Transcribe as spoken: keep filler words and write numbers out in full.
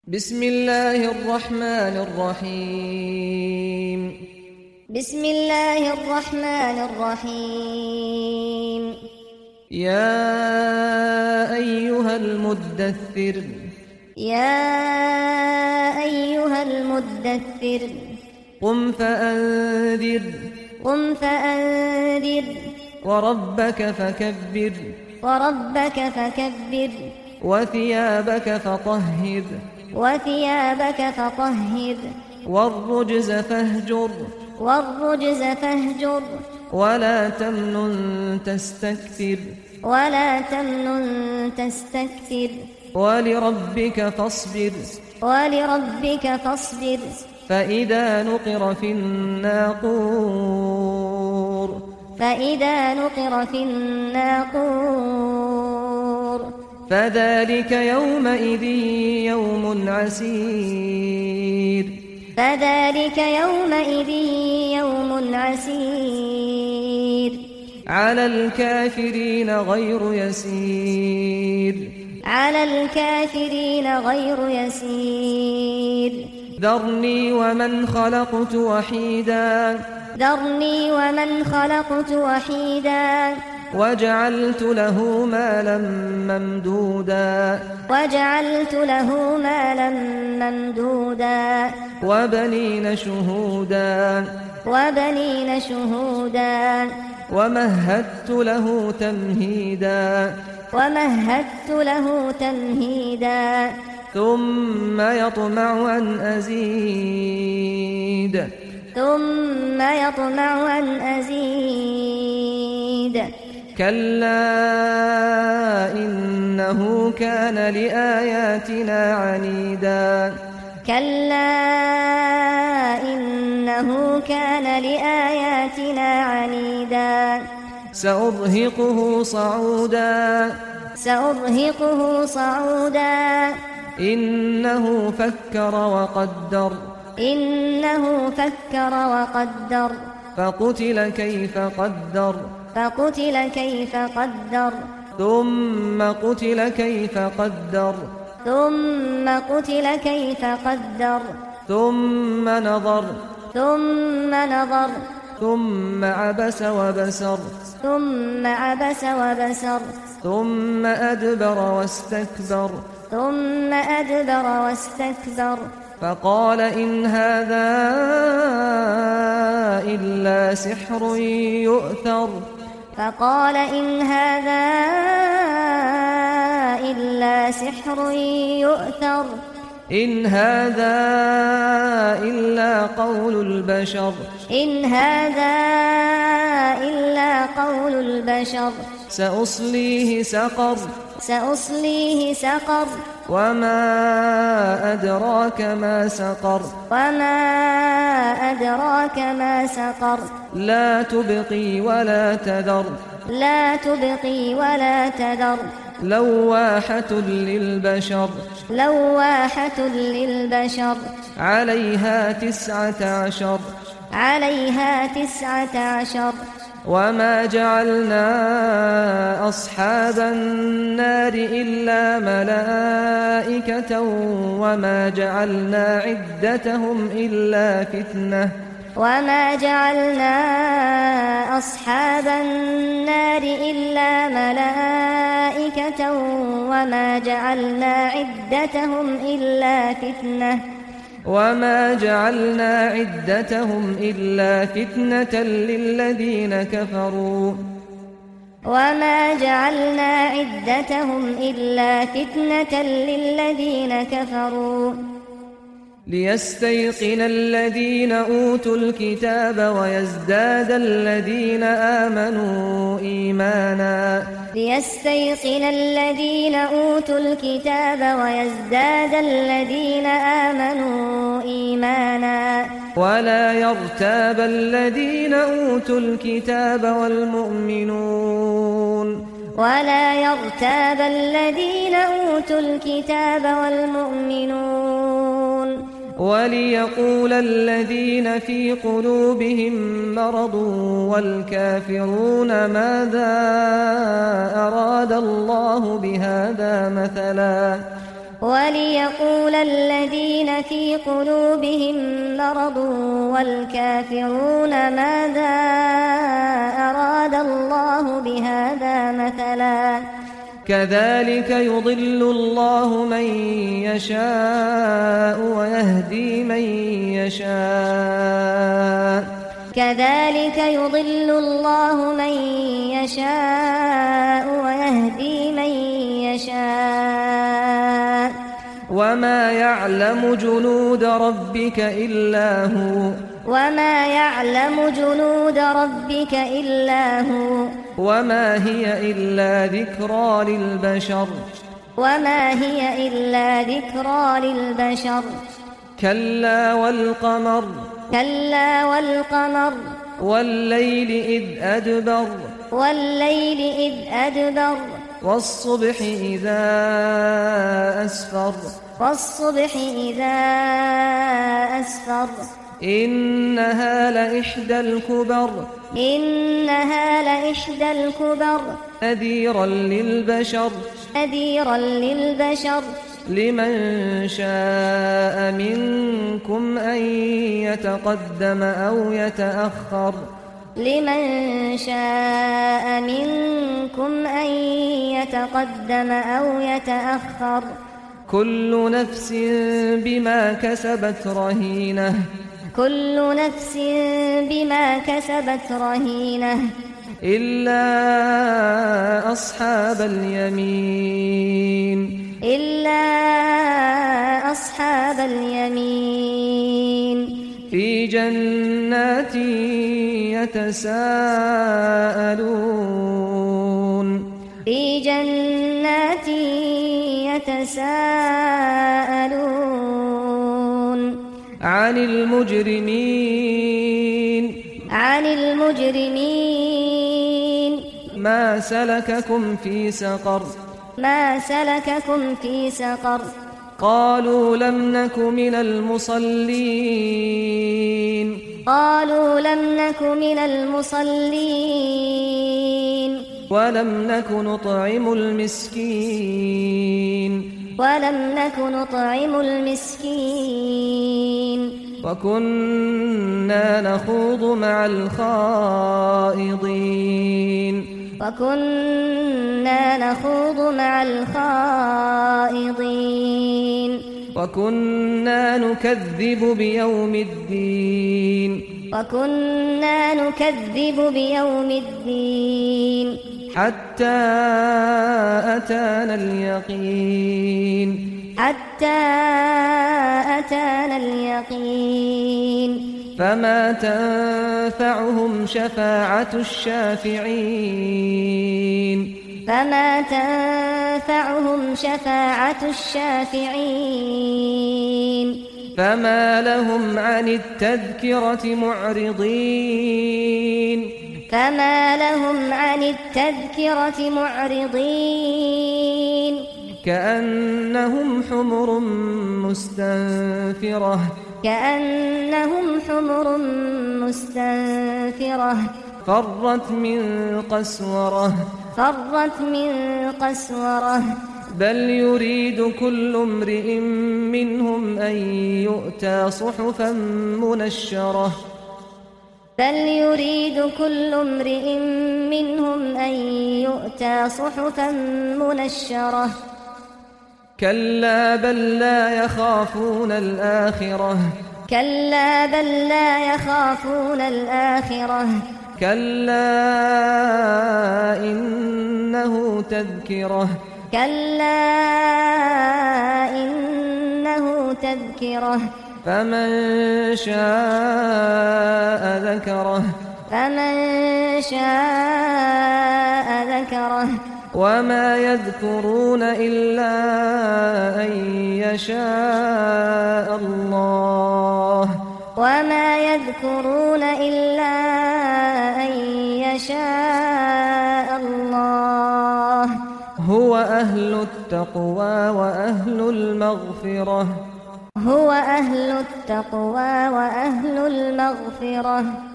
بسم الله الرحمن الرحيم بسم الله الرحمن الرحيم يا أيها المدثر يا أيها المدثر قم فأنذر قم فأنذر وربك فكبر وربك فكبر وثيابك فطهر وثيابك فطهر والرجز فاهجر والرجز فاهجر ولا تمنن تستكثر ولا تمنن تستكثر ولربك فاصبر ولربك فاصبر فإذا نقر في الناقور فإذا نقر في الناقور فذلك يومئذ يوم عسير فذلك يومئذ يوم عسير على الكافرين غير يسير على الكافرين غير يسير ذرني ومن خلقت وحيدا ذرني ومن خلقت وحيدا وجعلت له مالا ممدودا وجعلت له مالا ممدودا وبنين شهودا وبنين شهودا ومهدت له تمهيدا ومهدت له تمهيدا ثم يطمع أن أزيد ثم يطمع أن أزيد كلا إنه كان لآياتنا عنيدا كلا إنه كان لآياتنا عنيدا سأرهقه صعودا سأرهقه صعودا إنه فكر وقدر إنه فكر وقدر فقتل كيف قدر فقتل كيف قدر ثم قتل كيف قدر ثم قتل كيف قدر ثم نظر ثم نظر ثم عبس وبسر ثم عبس وبسر ثم أدبر واستكبر ثم أدبر واستكبر فقال إن هذا إلا سحر يؤثر فقال إن هذا إلا سحر يؤثر إن هذا إلا قول البشر إن هذا إلا قول البشر سأصليه سقر سأصليه سقر وما أدراك ما سقر وما أدراك ما سقر لا تبقي ولا تذر لا تبقي ولا تذر لواحة للبشر لواحة للبشر عليها تسعة عشر عليها تسعة عشر وما جعلنا أصحاب النار إلا ملائكة وما جعلنا عدتهم إلا فتنة وما جعلنا أصحاب النار إلا ملائكة وما جعلنا عدتهم إلا فتنة وما جعلنا عدتهم إلا فتنة للذين كفروا وما جعلنا عدتهم إلا فتنة للذين كفروا ليستيقن الذين أوتوا الكتاب ويزداد الذين آمنوا إيمانا ليستيقن الذين أوتوا الكتاب ويزداد الذين آمنوا إيمانا ولا يرتاب الذين أوتوا الكتاب والمؤمنون ولا يرتاب الذين أوتوا الكتاب والمؤمنون وليقول الذين في قلوبهم مرض والكافرون ماذا أراد الله بهذا مثلا وليقول الذين في قلوبهم مرض والكافرون ماذا أراد الله بهذا مثلا كذلك يضل الله من يشاء ويهدي من يشاء كذلك يضل الله من يشاء ويهدي من يشاء وما يعلم جنود ربك إلا هو وما يعلم جنود ربك إلا هو وما هي إلا ذكرى للبشر وما هي إلا ذكرى للبشر كلا والقمر كلا والقمر والليل إذ أدبر والليل إذ أدبر والصبح إذا أسفر والصبح إذا أسفر إنها لإحدى الكبر إنها لإحدى الكبر نذيرا للبشر نذيرا للبشر لمن شاء منكم أن يتقدم أو يتأخر لمن شاء منكم أن يتقدم أو يتأخر كل نفس بما كسبت رهينة كل نفس بما كسبت رهينة إلا أصحاب اليمين إلا أصحاب اليمين في جنات يتساءلون في جنات يتساءلون عن المجرمين عن المجرمين ما سلككم في سقر ما سلككم في سقر قالوا لم نك من المصلين قالوا لم نك من المصلين ولم نك نطعم المسكين ولم نك نطعم المسكين وكنا نخوض مع الخائضين وكنا نخوض مع الخائضين وكنا نكذب بيوم الدين وكنا نكذب بيوم الدين حتى أتانا اليقين حتى أتانا اليقين فما تنفعهم شفاعة الشافعين فما تنفعهم شفاعة الشافعين فما لهم عن التذكرة معرضين فما لهم عن التذكرة معرضين كأنهم حمر مستنفرة كأنهم حمر مستنفرة فرت من قسورة فرت من قسورة بل يريد كل امرئ منهم أن يؤتى صحفا منشرة بل يريد كل امرئ منهم أن يؤتى صحفا منشرة كلا بل لا يخافون الآخرة كلا بل لا يخافون الآخرة كلا إنه تذكرة كلا إنه تذكرة فمن شاء ذكره فمن شاء ذكره وما يذكرون إلا أن يشاء الله وما يذكرون إلا أن يشاء الله هو أهل التقوى وأهل المغفرة هو أهل التقوى وأهل المغفرة